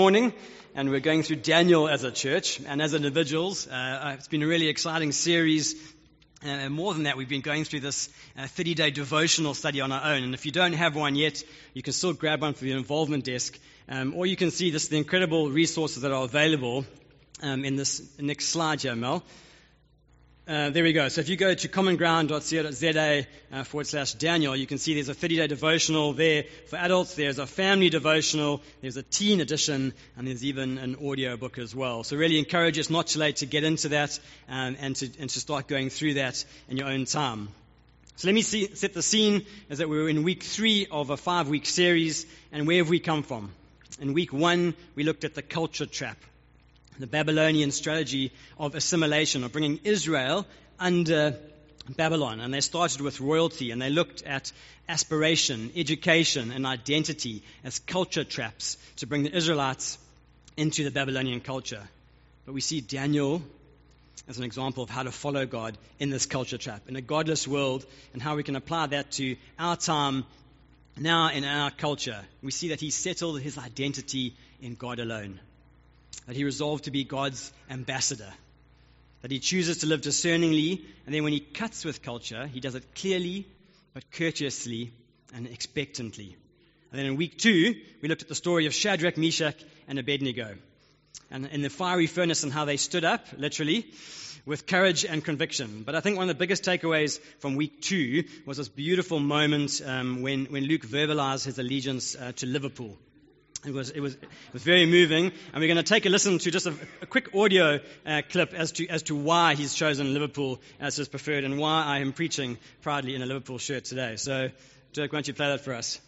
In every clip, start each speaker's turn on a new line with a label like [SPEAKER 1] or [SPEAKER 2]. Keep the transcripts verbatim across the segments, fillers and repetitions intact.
[SPEAKER 1] Morning, and we're going through Daniel as a church and as individuals. Uh, it's been a really exciting series. And uh, more than that, we've been going through this uh, thirty-day devotional study on our own. And if you don't have one yet, you can still grab one from the involvement desk, um, or you can see this the incredible resources that are available um, in this next slide here, Mel. Uh, there we go. So if you go to commonground.co.za uh, forward slash Daniel, you can see there's a thirty-day devotional there for adults. There's a family devotional. There's a teen edition, and there's even an audio book as well. So really encourage us not too late to get into that um, and to and to start going through that in your own time. So let me see, set the scene as that we're in week three of a five-week series. And where have we come from? In week one, we looked at the culture trap. The Babylonian strategy of assimilation, of bringing Israel under Babylon. And they started with royalty, and they looked at aspiration, education, and identity as culture traps to bring the Israelites into the Babylonian culture. But we see Daniel as an example of how to follow God in this culture trap, in a godless world, and how we can apply that to our time now in our culture. We see that he settled his identity in God alone. That he resolved to be God's ambassador. That he chooses to live discerningly, and then when he cuts with culture, he does it clearly, but courteously and expectantly. And then in week two, we looked at the story of Shadrach, Meshach, and Abednego. And in the fiery furnace and how they stood up, literally, with courage and conviction. But I think one of the biggest takeaways from week two was this beautiful moment um, when, when Luke verbalized his allegiance uh, to Liverpool. It was, it was it was very moving, and we're going to take a listen to just a, a quick audio uh, clip as to as to why he's chosen Liverpool as his preferred, and why I am preaching proudly in a Liverpool shirt today. So, Dirk, why don't you play that for us?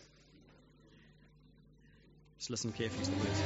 [SPEAKER 1] Just listen carefully to the words.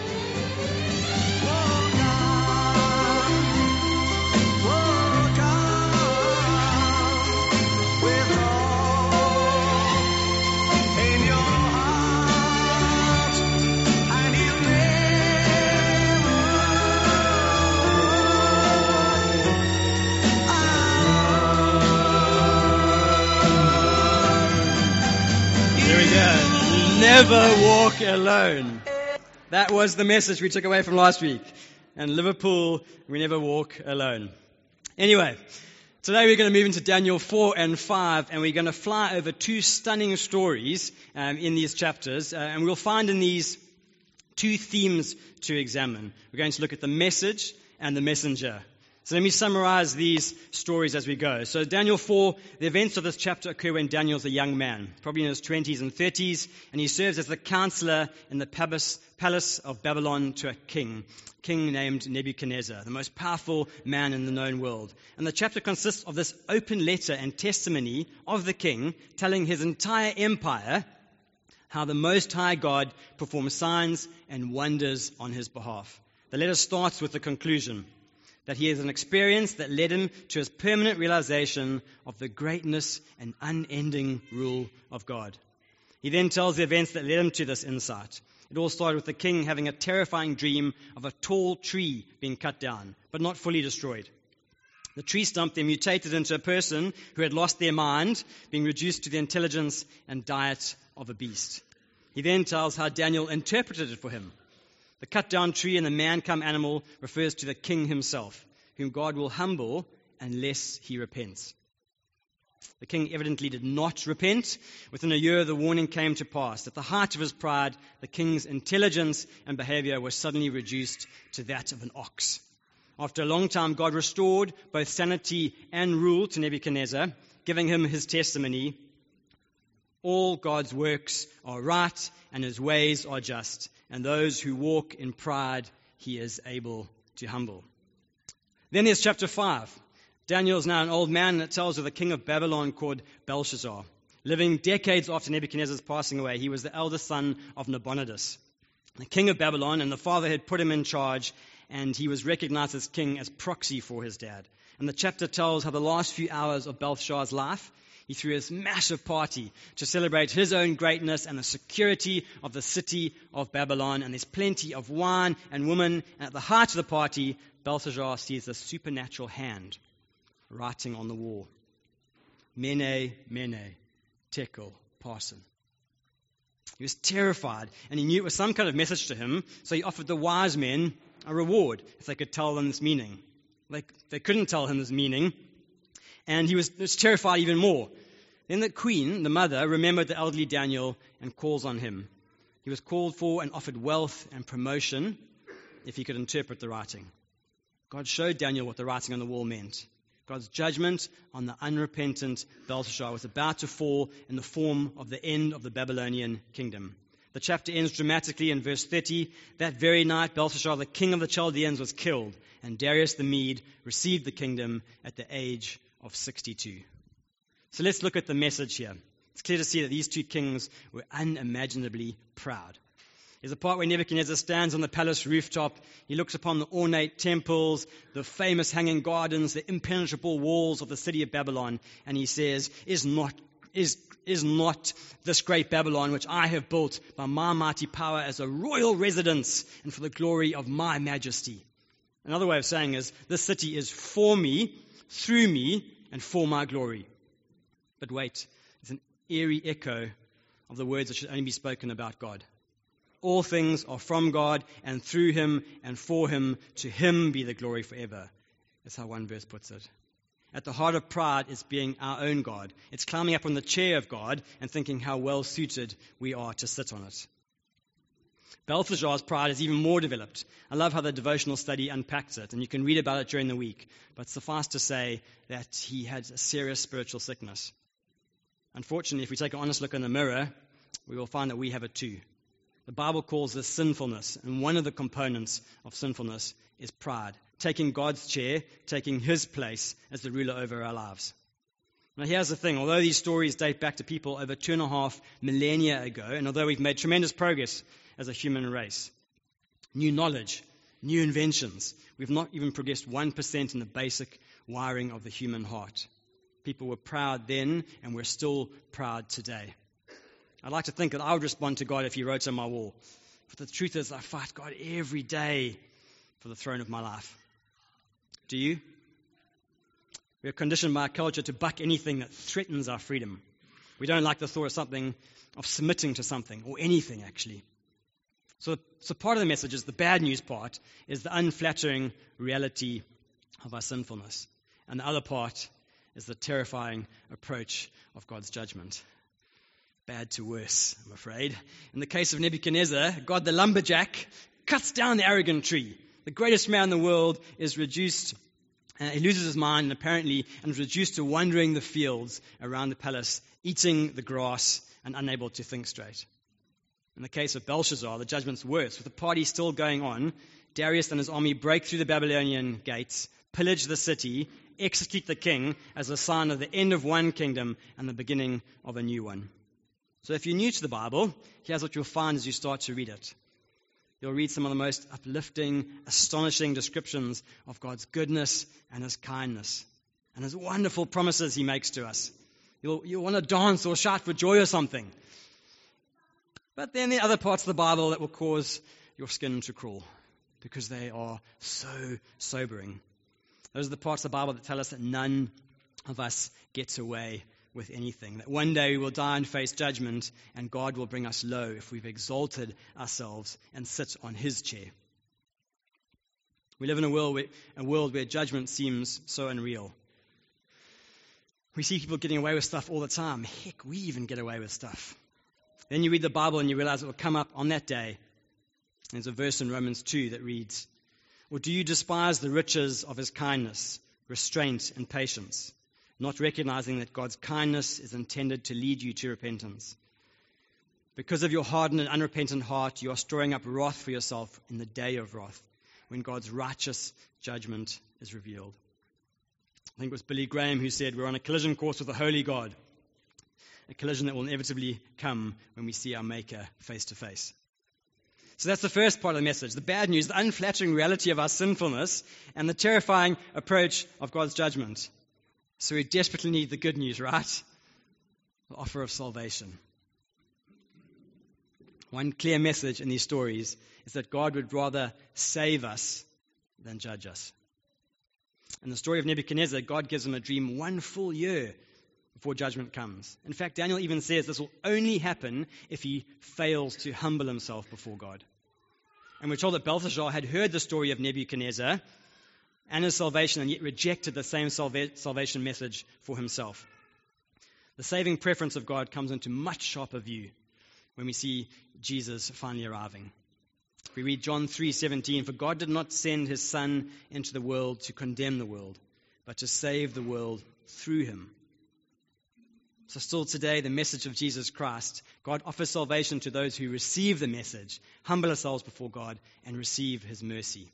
[SPEAKER 1] Never walk alone. That was the message we took away from last week. And Liverpool, we never walk alone. Anyway, today we're going to move into Daniel four and five, and we're going to fly over two stunning stories um, in these chapters. Uh, and we'll find in these two themes to examine. We're going to look at the message and the messenger. So let me summarize these stories as we go. So Daniel four, the events of this chapter occur when Daniel's a young man, probably in his twenties and thirties, and he serves as the counselor in the palace of Babylon to a king, a king named Nebuchadnezzar, the most powerful man in the known world. And the chapter consists of this open letter and testimony of the king telling his entire empire how the Most High God performs signs and wonders on his behalf. The letter starts with the conclusion that he has an experience that led him to his permanent realization of the greatness and unending rule of God. He then tells the events that led him to this insight. It all started with the king having a terrifying dream of a tall tree being cut down, but not fully destroyed. The tree stump then mutated into a person who had lost their mind, being reduced to the intelligence and diet of a beast. He then tells how Daniel interpreted it for him. The cut-down tree and the man-come animal refers to the king himself, whom God will humble unless he repents. The king evidently did not repent. Within a year, the warning came to pass. At the height of his pride, the king's intelligence and behavior were suddenly reduced to that of an ox. After a long time, God restored both sanity and rule to Nebuchadnezzar, giving him his testimony. All God's works are right, and his ways are just. And those who walk in pride, he is able to humble. Then there's chapter five. Daniel is now an old man, and it tells of the king of Babylon called Belshazzar. Living decades after Nebuchadnezzar's passing away, he was the eldest son of Nabonidus, the king of Babylon, and the father had put him in charge, and he was recognized as king as proxy for his dad. And the chapter tells how the last few hours of Belshazzar's life, he threw this massive party to celebrate his own greatness and the security of the city of Babylon. And there's plenty of wine and women. And at the height of the party, Belshazzar sees a supernatural hand writing on the wall. Mene, Mene, Tekel, Parson. He was terrified, and he knew it was some kind of message to him, so he offered the wise men a reward if they could tell them this meaning. They, they couldn't tell him this meaning, and he was, was terrified even more. Then the queen, the mother, remembered the elderly Daniel and calls on him. He was called for and offered wealth and promotion if he could interpret the writing. God showed Daniel what the writing on the wall meant. God's judgment on the unrepentant Belshazzar was about to fall in the form of the end of the Babylonian kingdom. The chapter ends dramatically in verse thirty. That very night, Belshazzar, the king of the Chaldeans, was killed, and Darius the Mede received the kingdom at the age of sixty-two. So let's look at the message here. It's clear to see that these two kings were unimaginably proud. There's a part where Nebuchadnezzar stands on the palace rooftop. He looks upon the ornate temples, the famous hanging gardens, the impenetrable walls of the city of Babylon, and he says, is not, is, is not this great Babylon which I have built by my mighty power as a royal residence and for the glory of my majesty? Another way of saying is, this city is for me, through me, and for my glory. But wait, it's an eerie echo of the words that should only be spoken about God. All things are from God and through him and for him. To him be the glory forever. That's how one verse puts it. At the heart of pride is being our own God. It's climbing up on the chair of God and thinking how well suited we are to sit on it. Belshazzar's pride is even more developed. I love how the devotional study unpacks it, and you can read about it during the week. But suffice to say that he had a serious spiritual sickness. Unfortunately, if we take an honest look in the mirror, we will find that we have it too. The Bible calls this sinfulness, and one of the components of sinfulness is pride, taking God's chair, taking his place as the ruler over our lives. Now here's the thing, although these stories date back to people over two and a half millennia ago, and although we've made tremendous progress as a human race, new knowledge, new inventions, we've not even progressed one percent in the basic wiring of the human heart. People were proud then, and we're still proud today. I'd like to think that I would respond to God if he wrote on my wall. But the truth is, I fight God every day for the throne of my life. Do you? We are conditioned by our culture to buck anything that threatens our freedom. We don't like the thought of something, of submitting to something, or anything actually. So, so part of the message is the bad news part, is the unflattering reality of our sinfulness. And the other part is the terrifying approach of God's judgment. Bad to worse, I'm afraid. In the case of Nebuchadnezzar, God the lumberjack cuts down the arrogant tree. The greatest man in the world is reduced, uh, he loses his mind and apparently and is reduced to wandering the fields around the palace, eating the grass and unable to think straight. In the case of Belshazzar, the judgment's worse. With the party still going on, Darius and his army break through the Babylonian gates, pillage the city, execute the king as a sign of the end of one kingdom and the beginning of a new one. So if you're new to the Bible, here's what you'll find as you start to read it. You'll read some of the most uplifting, astonishing descriptions of God's goodness and his kindness and his wonderful promises he makes to us. You'll, you'll want to dance or shout for joy or something. But then there are other parts of the Bible that will cause your skin to crawl because they are so sobering. Those are the parts of the Bible that tell us that none of us gets away with anything, that one day we will die and face judgment, and God will bring us low if we've exalted ourselves and sit on his chair. We live in a world where, a world where judgment seems so unreal. We see people getting away with stuff all the time. Heck, we even get away with stuff. Then you read the Bible and you realize it will come up on that day. There's a verse in Romans two that reads, "Or do you despise the riches of his kindness, restraint, and patience, not recognizing that God's kindness is intended to lead you to repentance? Because of your hardened and unrepentant heart, you are storing up wrath for yourself in the day of wrath, when God's righteous judgment is revealed." I think it was Billy Graham who said, we're on a collision course with a holy God, a collision that will inevitably come when we see our Maker face to face. So that's the first part of the message, the bad news, the unflattering reality of our sinfulness, and the terrifying approach of God's judgment. So we desperately need the good news, right? The offer of salvation. One clear message in these stories is that God would rather save us than judge us. In the story of Nebuchadnezzar, God gives him a dream one full year before judgment comes. In fact, Daniel even says this will only happen if he fails to humble himself before God. And we're told that Belshazzar had heard the story of Nebuchadnezzar and his salvation, and yet rejected the same salva- salvation message for himself. The saving preference of God comes into much sharper view when we see Jesus finally arriving. We read John three seventeen, "For God did not send his Son into the world to condemn the world, but to save the world through him." So still today, the message of Jesus Christ, God offers salvation to those who receive the message, humble ourselves before God, and receive his mercy.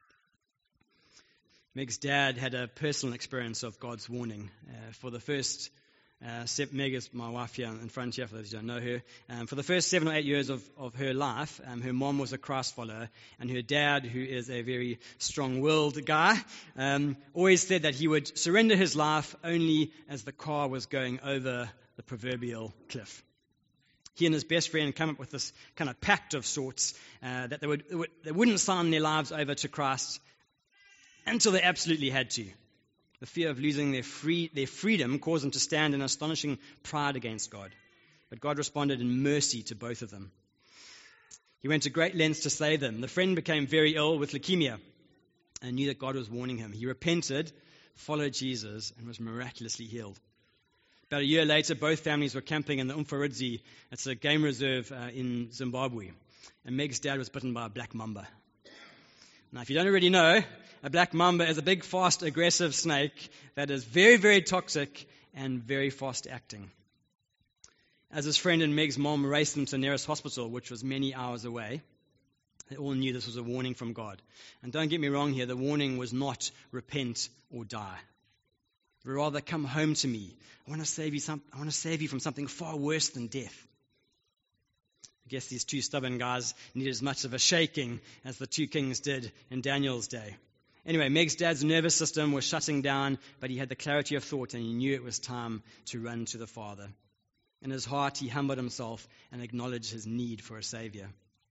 [SPEAKER 1] Meg's dad had a personal experience of God's warning. Uh, for the first, uh, Meg is my wife here in front here, for those who don't know her. Um, for the first seven or eight years of, of her life, um, her mom was a Christ follower, and her dad, who is a very strong-willed guy, um, always said that he would surrender his life only as the car was going over the proverbial cliff. He and his best friend come up with this kind of pact of sorts, uh, that they, would, they wouldn't sign their lives over to Christ until they absolutely had to. The fear of losing their free, their freedom caused them to stand in astonishing pride against God. But God responded in mercy to both of them. He went to great lengths to save them. The friend became very ill with leukemia and knew that God was warning him. He repented, followed Jesus, and was miraculously healed. About a year later, both families were camping in the Umfaridzi. It's a game reserve uh, in Zimbabwe. And Meg's dad was bitten by a black mamba. Now, if you don't already know, a black mamba is a big, fast, aggressive snake that is very, very toxic and very fast acting. As his friend and Meg's mom raced them to the nearest hospital, which was many hours away, they all knew this was a warning from God. And don't get me wrong here, the warning was not repent or die. But rather, come home to me. I want to save you some, I want to save you from something far worse than death. I guess these two stubborn guys needed as much of a shaking as the two kings did in Daniel's day. Anyway, Meg's dad's nervous system was shutting down, but he had the clarity of thought and he knew it was time to run to the Father. In his heart, he humbled himself and acknowledged his need for a Savior.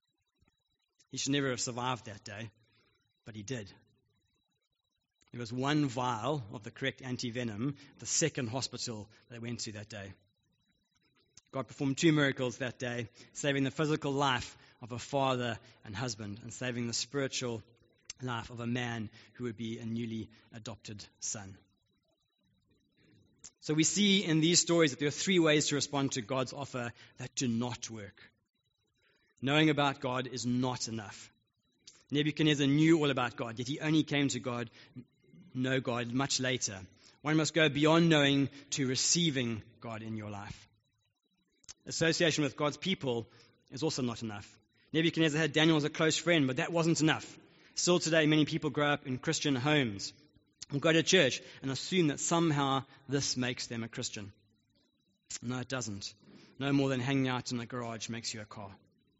[SPEAKER 1] He should never have survived that day, but he did. There was one vial of the correct anti-venom, the second hospital they went to that day. God performed two miracles that day, saving the physical life of a father and husband, and saving the spiritual life of a man who would be a newly adopted son. So we see in these stories that there are three ways to respond to God's offer that do not work. Knowing about God is not enough. Nebuchadnezzar knew all about God, yet he only came to God, know God much later. One must go beyond knowing to receiving God in your life. Association with God's people is also not enough. Nebuchadnezzar had Daniel as a close friend, but that wasn't enough. Still today, many people grow up in Christian homes or go to church and assume that somehow this makes them a Christian. No, it doesn't. No more than hanging out in a garage makes you a car.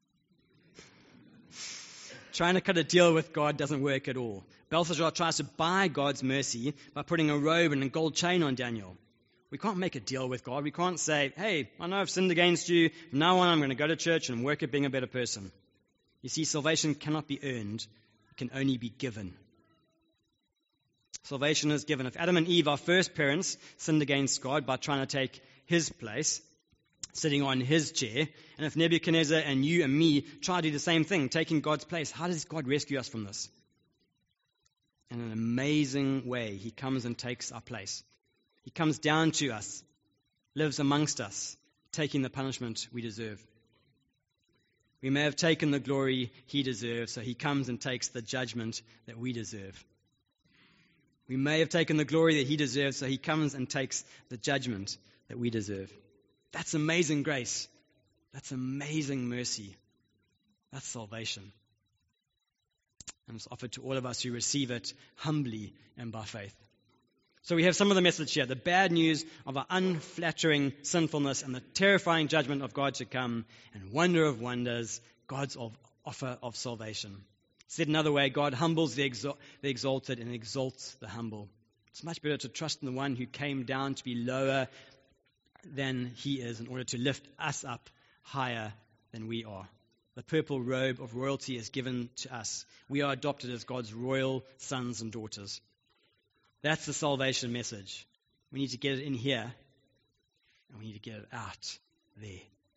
[SPEAKER 1] Trying to cut a deal with God doesn't work at all. Belshazzar tries to buy God's mercy by putting a robe and a gold chain on Daniel. We can't make a deal with God. We can't say, hey, I know I've sinned against you. From now on, I'm going to go to church and work at being a better person. You see, salvation cannot be earned. It can only be given. Salvation is given. If Adam and Eve, our first parents, sinned against God by trying to take his place, sitting on his chair, and if Nebuchadnezzar and you and me try to do the same thing, taking God's place, how does God rescue us from this? In an amazing way, he comes and takes our place. He comes down to us, lives amongst us, taking the punishment we deserve. We may have taken the glory he deserves, so he comes and takes the judgment that we deserve. We may have taken the glory that he deserves, so he comes and takes the judgment that we deserve. That's amazing grace. That's amazing mercy. That's salvation. And it's offered to all of us who receive it humbly and by faith. So we have some of the message here, the bad news of our unflattering sinfulness and the terrifying judgment of God to come, and wonder of wonders, God's offer of salvation. Said another way, God humbles the, exal- the exalted and exalts the humble. It's much better to trust in the one who came down to be lower than he is in order to lift us up higher than we are. The purple robe of royalty is given to us. We are adopted as God's royal sons and daughters. That's the salvation message. We need to get it in here and we need to get it out there.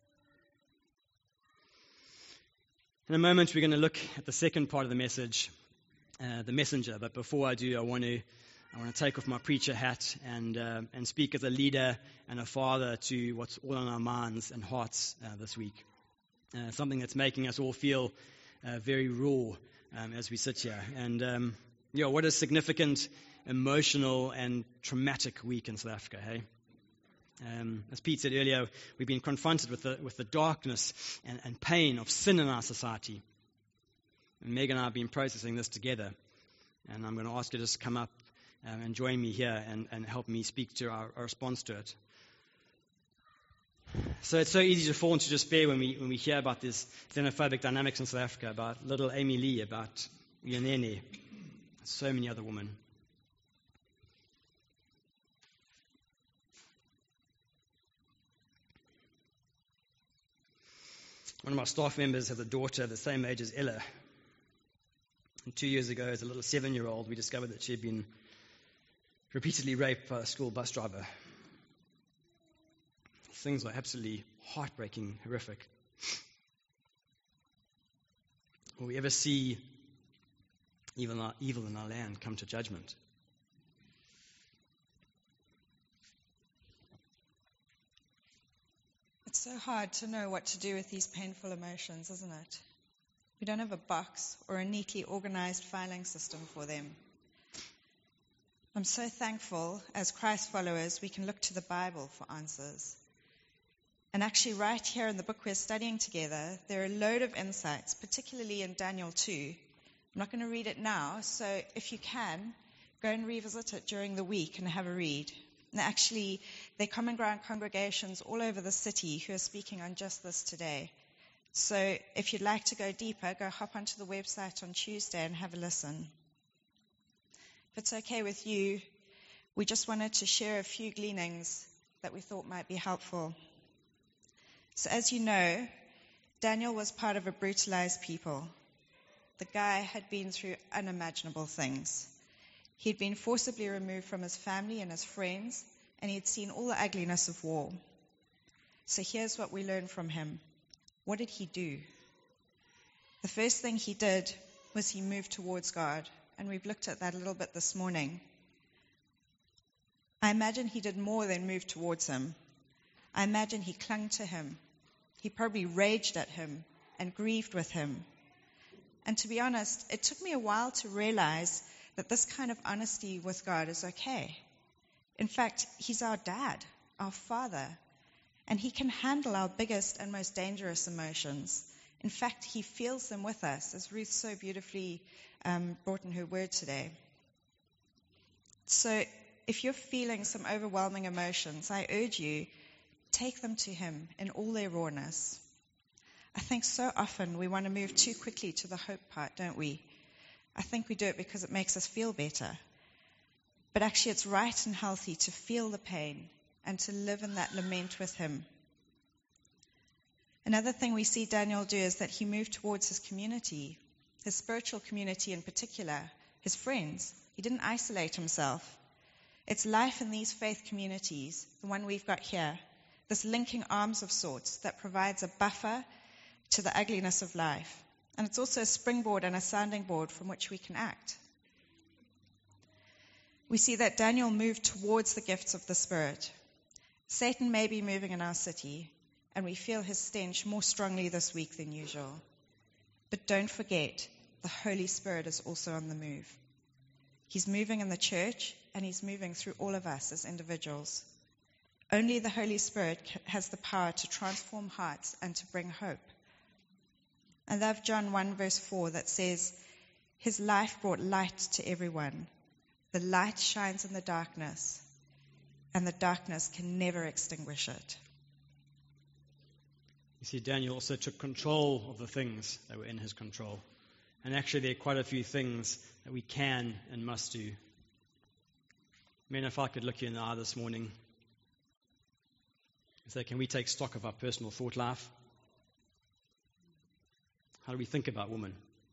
[SPEAKER 1] In a moment, we're going to look at the second part of the message, uh, the messenger. But before I do, I want to I want to take off my preacher hat and uh, and speak as a leader and a father to what's all on our minds and hearts uh, this week. Uh, something that's making us all feel uh, very raw um, as we sit here. And um, yeah, what a significant, emotional, and traumatic week in South Africa, hey? Um, as Pete said earlier, we've been confronted with the with the darkness and, and pain of sin in our society. And Meg and I have been processing this together. And I'm going to ask you to just come up um, and join me here and, and help me speak to our, our response to it. So it's so easy to fall into despair when we when we hear about this xenophobic dynamics in South Africa, about little Amy Lee, about Yanene, so many other women. One of my staff members has a daughter the same age as Ella. And two years ago, as a little seven-year-old, we discovered that she had been repeatedly raped by a school bus driver. Things are absolutely heartbreaking, horrific. Will we ever see even our evil in our land come to judgment?
[SPEAKER 2] It's so hard to know what to do with these painful emotions, isn't it? We don't have a box or a neatly organized filing system for them. I'm so thankful, as Christ followers, we can look to the Bible for answers. And actually, right here in the book we're studying together, there are a load of insights, particularly in Daniel two. I'm not going to read it now, so if you can, go and revisit it during the week and have a read. And actually, they're common ground congregations all over the city who are speaking on just this today. So if you'd like to go deeper, go hop onto the website on Tuesday and have a listen. If it's okay with you, we just wanted to share a few gleanings that we thought might be helpful. So as you know, Daniel was part of a brutalized people. The guy had been through unimaginable things. He'd been forcibly removed from his family and his friends, and he'd seen all the ugliness of war. So here's what we learn from him. What did he do? The first thing he did was he moved towards God, and we've looked at that a little bit this morning. I imagine he did more than move towards him. I imagine he clung to him. He probably raged at him and grieved with him. And to be honest, it took me a while to realize that this kind of honesty with God is okay. In fact, he's our dad, our father, and he can handle our biggest and most dangerous emotions. In fact, he feels them with us, as Ruth so beautifully um, brought in her word today. So if you're feeling some overwhelming emotions, I urge you, take them to him in all their rawness. I think so often we want to move too quickly to the hope part, don't we? I think we do it because it makes us feel better. But actually it's right and healthy to feel the pain and to live in that lament with him. Another thing we see Daniel do is that he moved towards his community, his spiritual community in particular, his friends. He didn't isolate himself. It's life in these faith communities, the one we've got here, this linking arms of sorts that provides a buffer to the ugliness of life. And it's also a springboard and a sounding board from which we can act. We see that Daniel moved towards the gifts of the Spirit. Satan may be moving in our city, and we feel his stench more strongly this week than usual. But don't forget, the Holy Spirit is also on the move. He's moving in the church, and he's moving through all of us as individuals. Only the Holy Spirit has the power to transform hearts and to bring hope. I love John one verse four that says, his life brought light to everyone. The light shines in the darkness, and the darkness can never extinguish it.
[SPEAKER 1] You see, Daniel also took control of the things that were in his control. And actually, there are quite a few things that we can and must do. I mean, if I could look you in the eye this morning and say, can we take stock of our personal thought life? How do we think about women?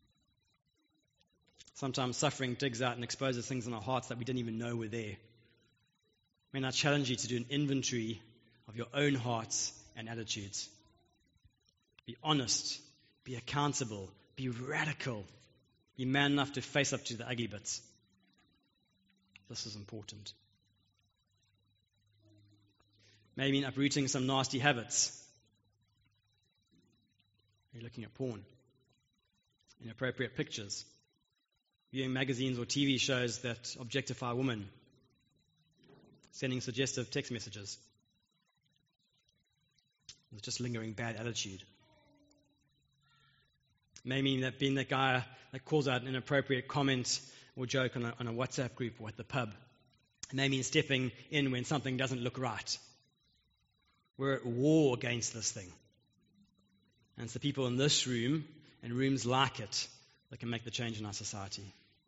[SPEAKER 1] Sometimes suffering digs out and exposes things in our hearts that we didn't even know were there. I mean, I challenge you to do an inventory of your own hearts and attitudes. Be honest, be accountable, be radical, be man enough to face up to the ugly bits. This is important. Maybe uprooting some nasty habits. You're looking at porn, inappropriate pictures, viewing magazines or T V shows that objectify women, sending suggestive text messages. It's just lingering bad attitude. Maybe that being that guy that calls out an inappropriate comment or joke on a, on a WhatsApp group or at the pub. It may mean stepping in when something doesn't look right. We're at war against this thing. And it's the people in this room and rooms like it that can make the change in our society.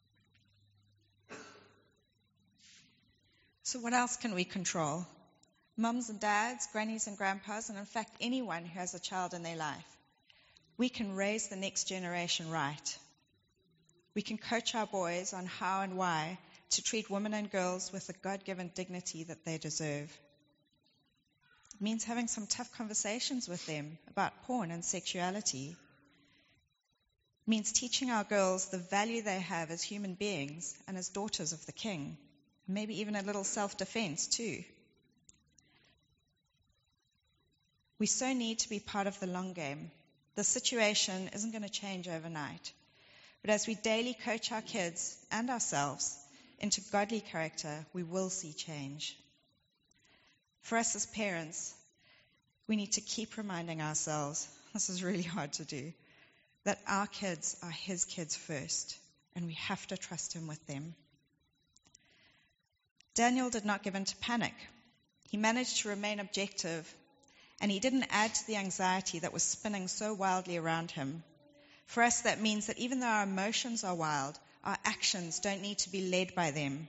[SPEAKER 2] So what else can we control? Mums and dads, grannies and grandpas, and in fact anyone who has a child in their life. We can raise the next generation right. We can coach our boys on how and why to treat women and girls with the God-given dignity that they deserve. It means having some tough conversations with them about porn and sexuality. It means teaching our girls the value they have as human beings and as daughters of the King. Maybe even a little self-defense too. We so need to be part of the long game. The situation isn't going to change overnight. But as we daily coach our kids and ourselves into godly character, we will see change. For us as parents, we need to keep reminding ourselves, this is really hard to do, that our kids are His kids first, and we have to trust Him with them. Daniel did not give in to panic. He managed to remain objective, and he didn't add to the anxiety that was spinning so wildly around him. For us, that means that even though our emotions are wild, our actions don't need to be led by them.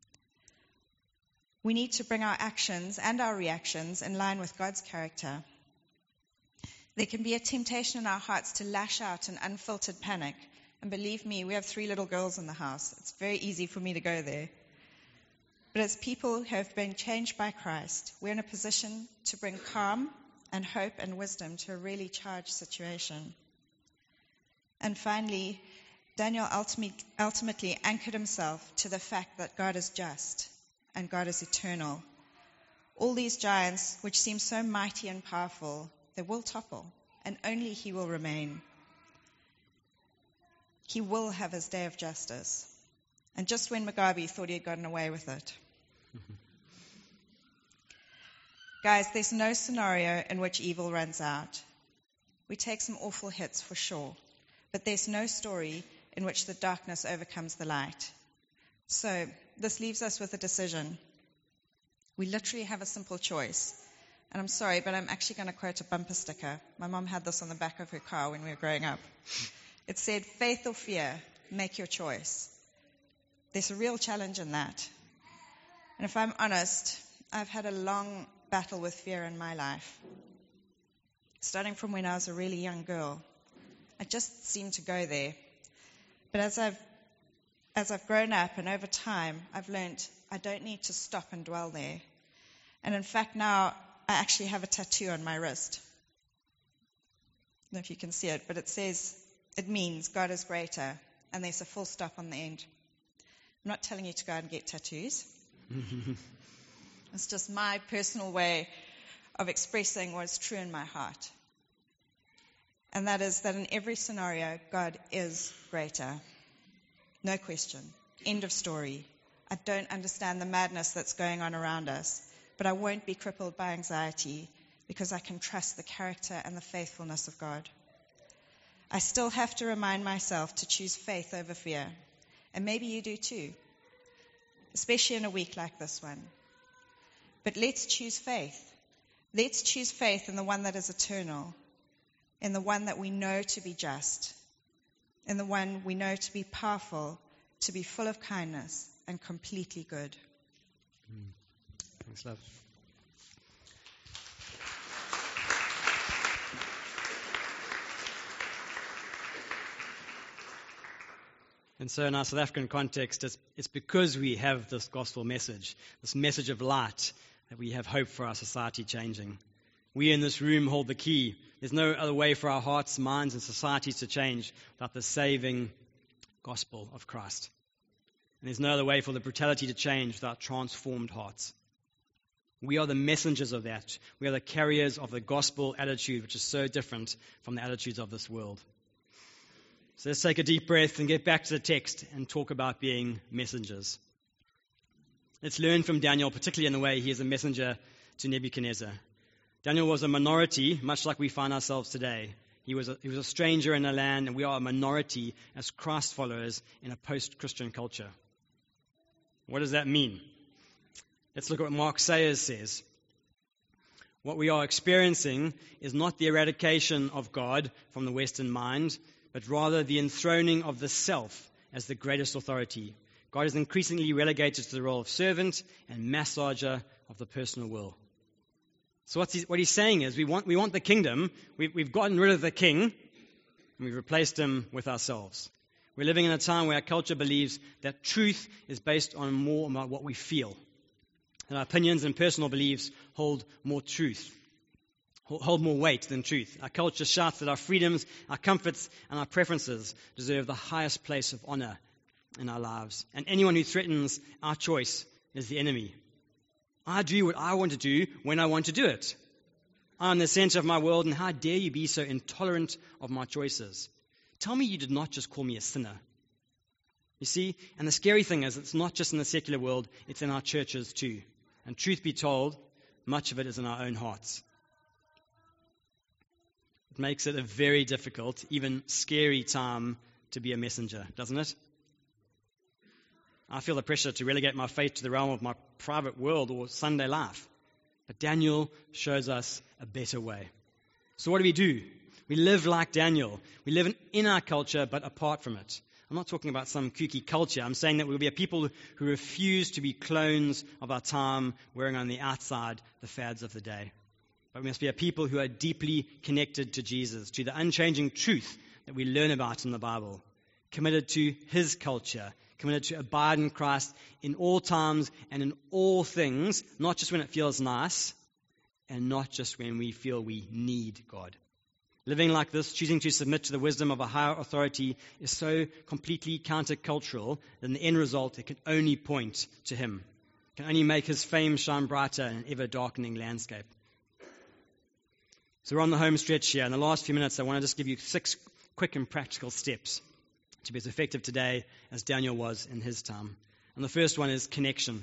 [SPEAKER 2] We need to bring our actions and our reactions in line with God's character. There can be a temptation in our hearts to lash out in unfiltered panic. And believe me, we have three little girls in the house. It's very easy for me to go there. But as people who have been changed by Christ, we're in a position to bring calm and hope and wisdom to a really charged situation. And finally, Daniel ultimately anchored himself to the fact that God is just and God is eternal. All these giants, which seem so mighty and powerful, they will topple, and only He will remain. He will have His day of justice. And just when Mugabe thought he had gotten away with it. Guys, there's no scenario in which evil runs out. We take some awful hits for sure, but there's no story in which the darkness overcomes the light. So, this leaves us with a decision. We literally have a simple choice. And I'm sorry, but I'm actually going to quote a bumper sticker. My mom had this on the back of her car when we were growing up. It said, "Faith or fear, make your choice." There's a real challenge in that. And if I'm honest, I've had a long battle with fear in my life. Starting from when I was a really young girl. I just seemed to go there. But as I've as I've grown up and over time, I've learned I don't need to stop and dwell there. And in fact, now I actually have a tattoo on my wrist. I don't know if you can see it, but it says, it means God is greater, and there's a full stop on the end. I'm not telling you to go out and get tattoos. It's just my personal way of expressing what is true in my heart. And that is that in every scenario, God is greater. No question. End of story. I don't understand the madness that's going on around us, but I won't be crippled by anxiety because I can trust the character and the faithfulness of God. I still have to remind myself to choose faith over fear. And maybe you do too, especially in a week like this one. But let's choose faith. Let's choose faith in the one that is eternal, in the one that we know to be just, in the one we know to be powerful, to be full of kindness and completely good.
[SPEAKER 1] Mm. Thanks, love. And so in our South African context, it's, it's because we have this gospel message, this message of light, that we have hope for our society changing. We in this room hold the key. There's no other way for our hearts, minds, and societies to change without the saving gospel of Christ. And there's no other way for the brutality to change without transformed hearts. We are the messengers of that. We are the carriers of the gospel attitude, which is so different from the attitudes of this world. So let's take a deep breath and get back to the text and talk about being messengers. Let's learn from Daniel, particularly in the way he is a messenger to Nebuchadnezzar. Daniel was a minority, much like we find ourselves today. He was a, he was a stranger in a land, and we are a minority as Christ followers in a post-Christian culture. What does that mean? Let's look at what Mark Sayers says. What we are experiencing is not the eradication of God from the Western mind, but rather the enthroning of the self as the greatest authority. God is increasingly relegated to the role of servant and massager of the personal will. So what's he, what he's saying is we want we want the kingdom. We've, we've gotten rid of the king, and we've replaced him with ourselves. We're living in a time where our culture believes that truth is based on more about what we feel. And our opinions and personal beliefs hold more truth, hold more weight than truth. Our culture shouts that our freedoms, our comforts, and our preferences deserve the highest place of honor in our lives. And anyone who threatens our choice is the enemy. I do what I want to do when I want to do it. I'm the center of my world, and how dare you be so intolerant of my choices? Tell me you did not just call me a sinner. You see, and the scary thing is it's not just in the secular world, it's in our churches too. And truth be told, much of it is in our own hearts. It makes it a very difficult, even scary time to be a messenger, doesn't it? I feel the pressure to relegate my faith to the realm of my private world or Sunday life. But Daniel shows us a better way. So what do we do? We live like Daniel. We live in, in our culture, but apart from it. I'm not talking about some kooky culture. I'm saying that we'll be a people who refuse to be clones of our time, wearing on the outside the fads of the day. But we must be a people who are deeply connected to Jesus, to the unchanging truth that we learn about in the Bible, committed to his culture, committed to abide in Christ in all times and in all things, not just when it feels nice, and not just when we feel we need God. Living like this, choosing to submit to the wisdom of a higher authority, is so completely countercultural that in the end result, it can only point to him. It can only make his fame shine brighter in an ever-darkening landscape. So we're on the home stretch here. In the last few minutes, I want to just give you six quick and practical steps to be as effective today as Daniel was in his time. And the first one is connection.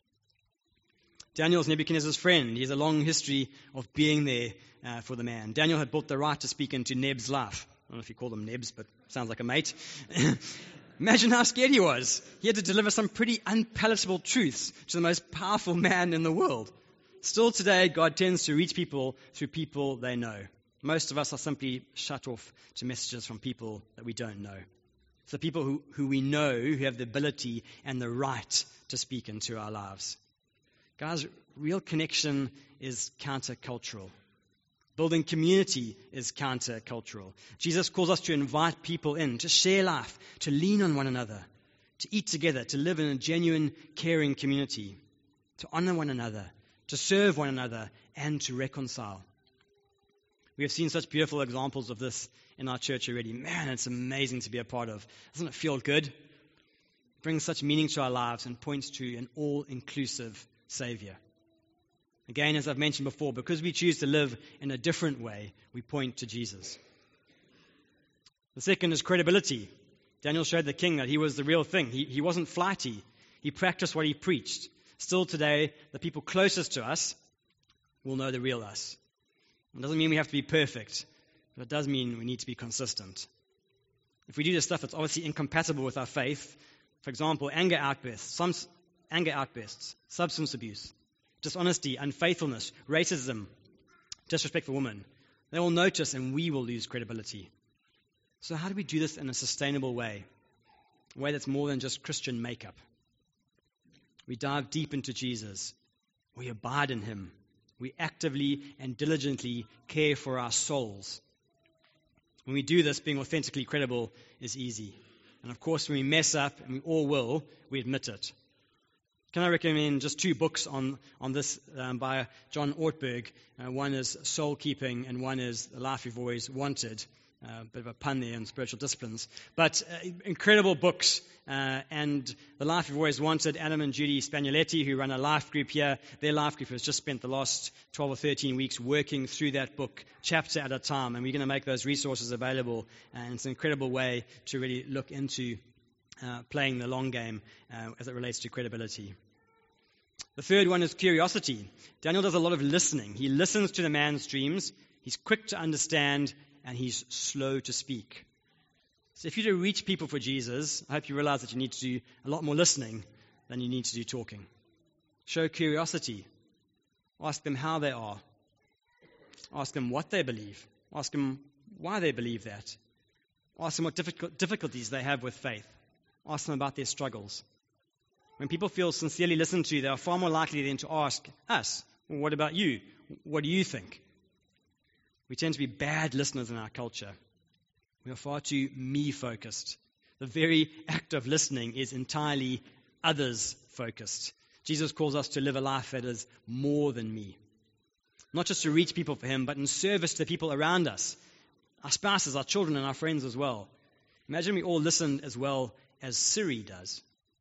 [SPEAKER 1] Daniel's Nebuchadnezzar's friend. He has a long history of being there uh, for the man. Daniel had bought the right to speak into Neb's life. I don't know if you call them Nebs, but sounds like a mate. Imagine how scared he was. He had to deliver some pretty unpalatable truths to the most powerful man in the world. Still today, God tends to reach people through people they know. Most of us are simply shut off to messages from people that we don't know. It's the people who, who we know who have the ability and the right to speak into our lives. Guys, real connection is countercultural. Building community is countercultural. Jesus calls us to invite people in, to share life, to lean on one another, to eat together, to live in a genuine, caring community, to honor one another, to serve one another, and to reconcile. We have seen such beautiful examples of this in our church already. Man, it's amazing to be a part of. Doesn't it feel good? It brings such meaning to our lives and points to an all-inclusive Savior. Again, as I've mentioned before, because we choose to live in a different way, we point to Jesus. The second is credibility. Daniel showed the king that he was the real thing. He, he wasn't flighty. He practiced what he preached. Still today, the people closest to us will know the real us. It doesn't mean we have to be perfect, but it does mean we need to be consistent. If we do this stuff that's obviously incompatible with our faith, for example, anger outbursts, some anger outbursts, substance abuse, dishonesty, unfaithfulness, racism, disrespect for women, they will notice and we will lose credibility. So how do we do this in a sustainable way? A way that's more than just Christian makeup. We dive deep into Jesus. We abide in him. We actively and diligently care for our souls. When we do this, being authentically credible is easy. And of course, when we mess up, and we all will, we admit it. Can I recommend just two books on, on this um, by John Ortberg? Uh, one is Soul Keeping, and one is The Life You've Always Wanted. A uh, bit of a pun there in spiritual disciplines. But uh, incredible books. Uh, and The Life You've Always Wanted, Adam and Judy Spagnoletti, who run a life group here, their life group has just spent the last twelve or thirteen weeks working through that book, chapter at a time. And we're going to make those resources available. And it's an incredible way to really look into uh, playing the long game uh, as it relates to credibility. The third one is curiosity. Daniel does a lot of listening. He listens to the man's dreams. He's quick to understand, and he's slow to speak. So if you're to reach people for Jesus, I hope you realize that you need to do a lot more listening than you need to do talking. Show curiosity. Ask them how they are. Ask them what they believe. Ask them why they believe that. Ask them what difficult, difficulties they have with faith. Ask them about their struggles. When people feel sincerely listened to, they are far more likely then to ask us, well, what about you? What do you think? We tend to be bad listeners in our culture. We are far too me-focused. The very act of listening is entirely others-focused. Jesus calls us to live a life that is more than me. Not just to reach people for him, but in service to the people around us, our spouses, our children, and our friends as well. Imagine we all listened as well as Siri does.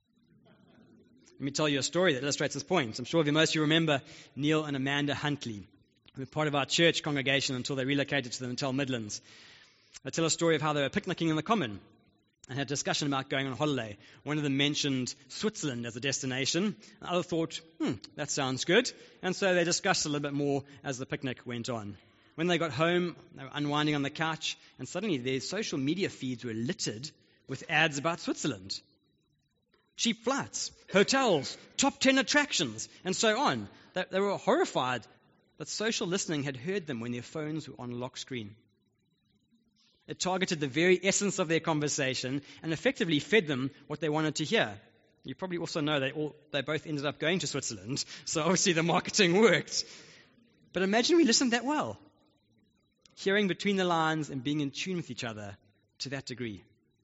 [SPEAKER 1] Let me tell you a story that illustrates this point. I'm sure most of you remember Neil and Amanda Huntley, who were part of our church congregation until they relocated to the Natal Midlands. They tell a story of how they were picnicking in the Common and had a discussion about going on holiday. One of them mentioned Switzerland as a destination. The other thought, hmm, that sounds good. And so they discussed a little bit more as the picnic went on. When they got home, they were unwinding on the couch, and suddenly their social media feeds were littered with ads about Switzerland. Cheap flights, hotels, top ten attractions, and so on. They, they were horrified that social listening had heard them when their phones were on lock screen. It targeted the very essence of their conversation and effectively fed them what they wanted to hear. You probably also know they all they both ended up going to Switzerland, so obviously the marketing worked. But imagine we listened that well, hearing between the lines and being in tune with each other to that degree.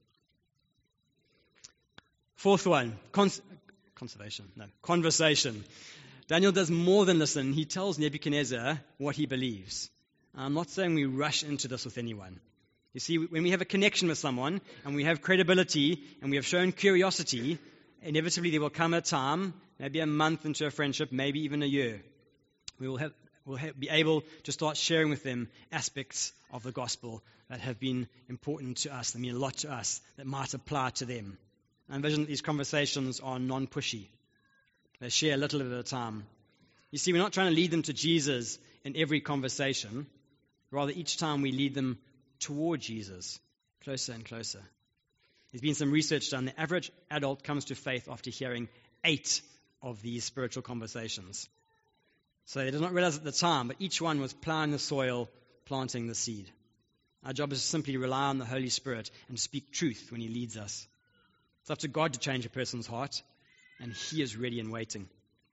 [SPEAKER 1] Fourth one, cons- conservation, no, conversation. Daniel does more than listen. He tells Nebuchadnezzar what he believes. I'm not saying we rush into this with anyone. You see, when we have a connection with someone and we have credibility and we have shown curiosity, inevitably there will come a time, maybe a month into a friendship, maybe even a year, we will have, we'll have, be able to start sharing with them aspects of the gospel that have been important to us, that mean a lot to us, that might apply to them. I envision that these conversations are non-pushy. They share a little at a time. You see, we're not trying to lead them to Jesus in every conversation. Rather, each time we lead them toward Jesus, closer and closer. There's been some research done. The average adult comes to faith after hearing eight of these spiritual conversations. So they did not realize at the time, but each one was plowing the soil, planting the seed. Our job is to simply rely on the Holy Spirit and speak truth when he leads us. It's up to God to change a person's heart, and he is ready and waiting.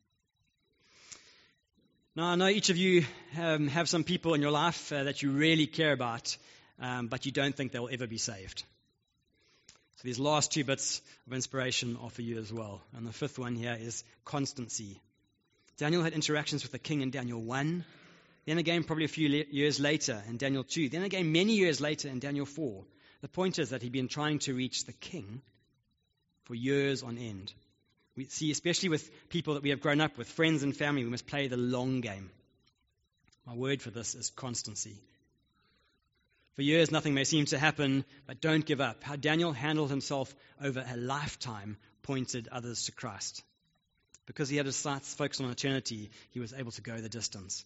[SPEAKER 1] Now, I know each of you um, have some people in your life uh, that you really care about, um, but you don't think they'll ever be saved. So these last two bits of inspiration are for you as well. And the fifth one here is constancy. Daniel had interactions with the king in Daniel one, then again probably a few le- years later in Daniel two, then again many years later in Daniel four. The point is that he'd been trying to reach the king for years on end. We see, especially with people that we have grown up with, friends and family, we must play the long game. My word for this is constancy. For years, nothing may seem to happen, but don't give up. How Daniel handled himself over a lifetime pointed others to Christ. Because he had his sights focused on eternity, he was able to go the distance.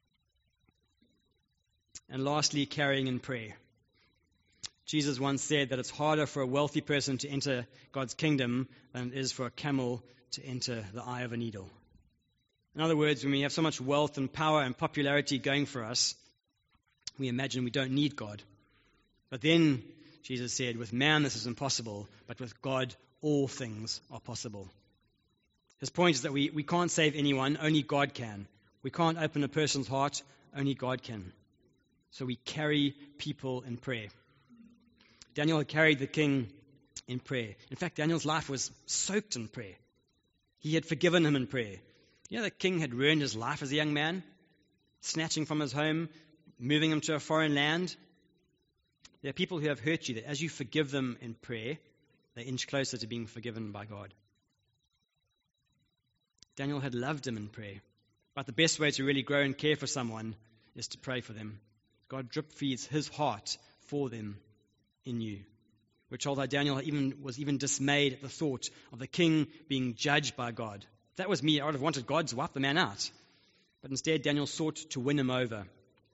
[SPEAKER 1] And lastly, carrying in prayer. Jesus once said that it's harder for a wealthy person to enter God's kingdom than it is for a camel to enter the eye of a needle. In other words, when we have so much wealth and power and popularity going for us, we imagine we don't need God. But then, Jesus said, with man this is impossible, but with God all things are possible. His point is that we, we can't save anyone, only God can. We can't open a person's heart, only God can. So we carry people in prayer. Daniel had carried the king in prayer. In fact, Daniel's life was soaked in prayer. He had forgiven him in prayer. You know, the king had ruined his life as a young man, snatching from his home, moving him to a foreign land. There are people who have hurt you that as you forgive them in prayer, they inch closer to being forgiven by God. Daniel had loved him in prayer. But the best way to really grow and care for someone is to pray for them. God drip feeds his heart for them in you. We're told how Daniel even was even dismayed at the thought of the king being judged by God. If that was me, I would have wanted God to wipe the man out. But instead, Daniel sought to win him over.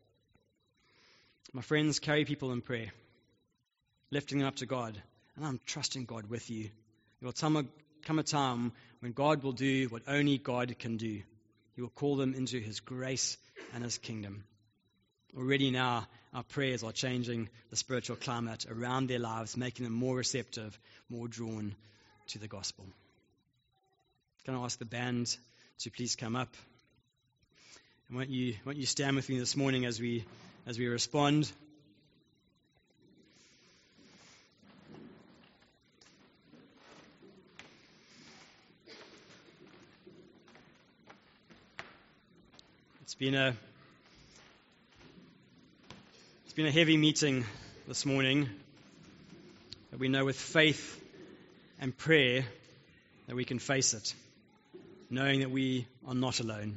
[SPEAKER 1] My friends, carry people in prayer, lifting them up to God. And I'm trusting God with you. There will come a time when God will do what only God can do. He will call them into his grace and his kingdom. Already now, our prayers are changing the spiritual climate around their lives, making them more receptive, more drawn to the gospel. Can I ask the band to please come up? And won't you, won't you stand with me this morning as we, as we respond? It's been a it's been a heavy meeting this morning, but we know with faith and prayer that we can face it, knowing that we are not alone.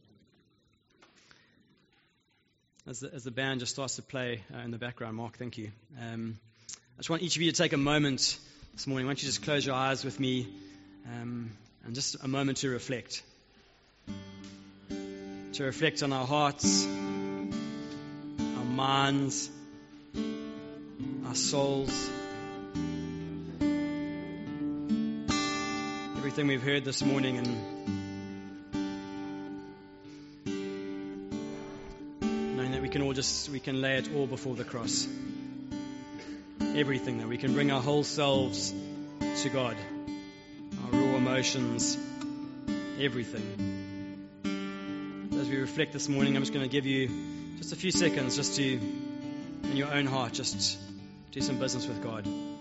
[SPEAKER 1] As the, as the band just starts to play uh, in the background, Mark, thank you. Um, I just want each of you to take a moment this morning. Why don't you just close your eyes with me um, and just a moment to reflect. To reflect on our hearts, our minds, our souls, everything we've heard this morning, and knowing that we can all just, we can lay it all before the cross. Everything, that we can bring our whole selves to God, our raw emotions, everything. As we reflect this morning, I'm just going to give you just a few seconds just to, in your own heart, just do some business with God.